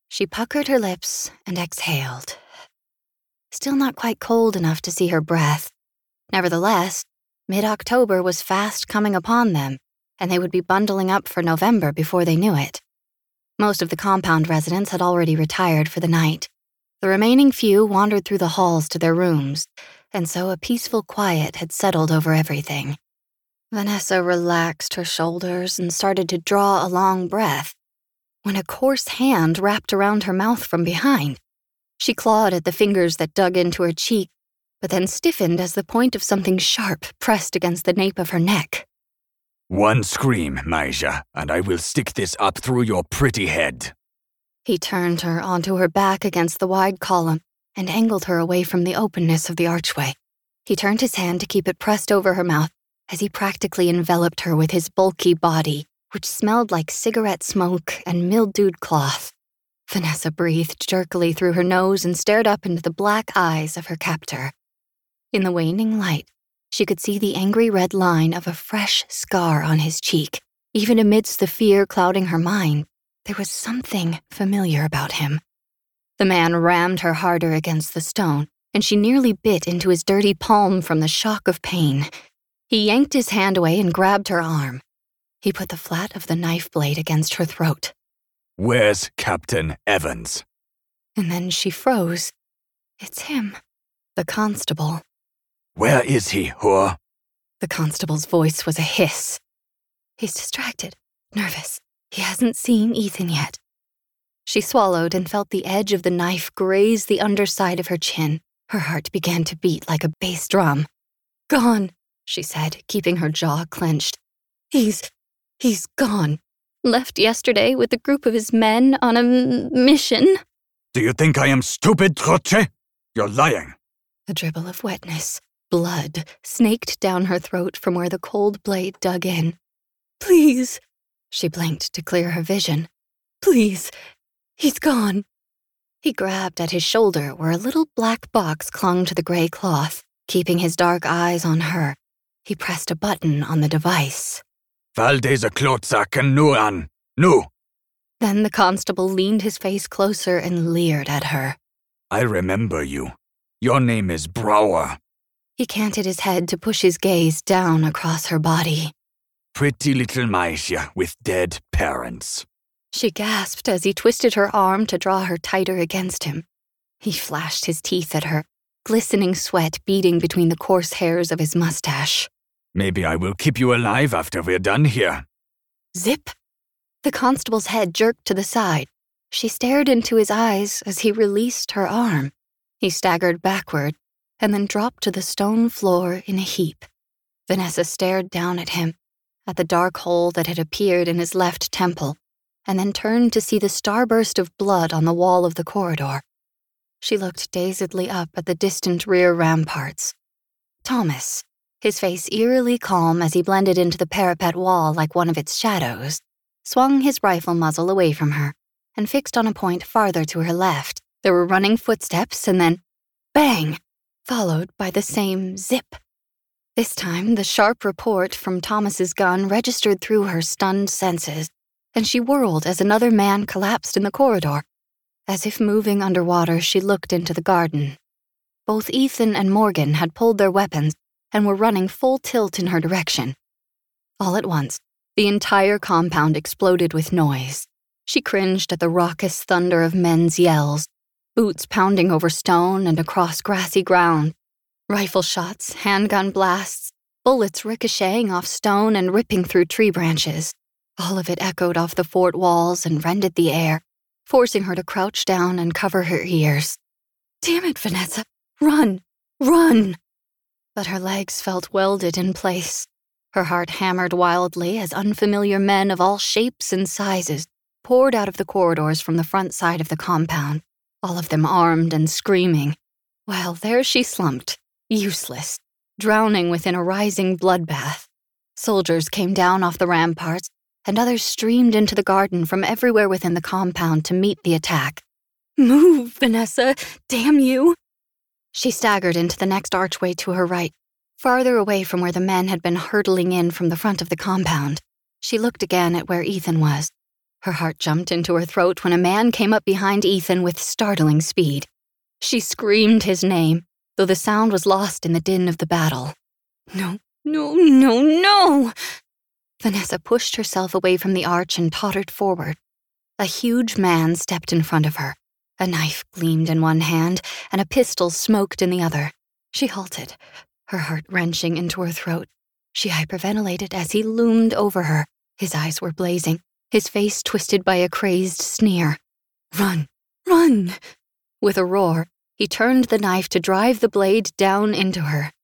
She puckered her lips and exhaled. Still not quite cold enough to see her breath. Nevertheless, mid-October was fast coming upon them, and they would be bundling up for November before they knew it. Most of the compound residents had already retired for the night. The remaining few wandered through the halls to their rooms, and so a peaceful quiet had settled over everything. Vanessa relaxed her shoulders and started to draw a long breath, when a coarse hand wrapped around her mouth from behind. She clawed at the fingers that dug into her cheek, but then stiffened as the point of something sharp pressed against the nape of her neck. "One scream, Maisha, and I will stick this up through your pretty head." He turned her onto her back against the wide column and angled her away from the openness of the archway. He turned his hand to keep it pressed over her mouth as he practically enveloped her with his bulky body, which smelled like cigarette smoke and mildewed cloth. Vanessa breathed jerkily through her nose and stared up into the black eyes of her captor. In the waning light, she could see the angry red line of a fresh scar on his cheek. Even amidst the fear clouding her mind, there was something familiar about him. The man rammed her harder against the stone, and she nearly bit into his dirty palm from the shock of pain. He yanked his hand away and grabbed her arm. He put the flat of the knife blade against her throat. "Where's Captain Evans?" And then she froze. It's him, the constable. "Where is he, whore?" The constable's voice was a hiss. He's distracted, nervous. He hasn't seen Ethan yet. She swallowed and felt the edge of the knife graze the underside of her chin. Her heart began to beat like a bass drum. "Gone," she said, keeping her jaw clenched. He's gone. Left yesterday with a group of his men on a mission." "Do you think I am stupid, Troche? You're lying." A dribble of wetness, blood, snaked down her throat from where the cold blade dug in. "Please," she blinked to clear her vision. "Please, he's gone." He grabbed at his shoulder where a little black box clung to the gray cloth, keeping his dark eyes on her. He pressed a button on the device. "Valdez a klotsaken nu an. Nu." Then the constable leaned his face closer and leered at her. "I remember you. Your name is Brower." He canted his head to push his gaze down across her body. "Pretty little Maisha with dead parents." She gasped as he twisted her arm to draw her tighter against him. He flashed his teeth at her, glistening sweat beading between the coarse hairs of his mustache. "Maybe I will keep you alive after we're done here." Zip! The constable's head jerked to the side. She stared into his eyes as he released her arm. He staggered backward and then dropped to the stone floor in a heap. Vanessa stared down at him, at the dark hole that had appeared in his left temple, and then turned to see the starburst of blood on the wall of the corridor. She looked dazedly up at the distant rear ramparts. Thomas, his face eerily calm as he blended into the parapet wall like one of its shadows, swung his rifle muzzle away from her and fixed on a point farther to her left. There were running footsteps and then bang, followed by the same zip. This time, the sharp report from Thomas's gun registered through her stunned senses, and she whirled as another man collapsed in the corridor. As if moving underwater, she looked into the garden. Both Ethan and Morgan had pulled their weapons and were running full tilt in her direction. All at once, the entire compound exploded with noise. She cringed at the raucous thunder of men's yells, boots pounding over stone and across grassy ground, rifle shots, handgun blasts, bullets ricocheting off stone and ripping through tree branches. All of it echoed off the fort walls and rended the air, forcing her to crouch down and cover her ears. "Damn it, Vanessa! Run! Run!" But her legs felt welded in place. Her heart hammered wildly as unfamiliar men of all shapes and sizes poured out of the corridors from the front side of the compound, all of them armed and screaming, while there she slumped, useless, drowning within a rising bloodbath. Soldiers came down off the ramparts, and others streamed into the garden from everywhere within the compound to meet the attack. "Move, Vanessa! Damn you!" She staggered into the next archway to her right, farther away from where the men had been hurtling in from the front of the compound. She looked again at where Ethan was. Her heart jumped into her throat when a man came up behind Ethan with startling speed. She screamed his name, though the sound was lost in the din of the battle. No, no, no, no! Vanessa pushed herself away from the arch and tottered forward. A huge man stepped in front of her. A knife gleamed in one hand, and a pistol smoked in the other. She halted, her heart wrenching into her throat. She hyperventilated as he loomed over her. His eyes were blazing, his face twisted by a crazed sneer. Run! Run! With a roar, he turned the knife to drive the blade down into her.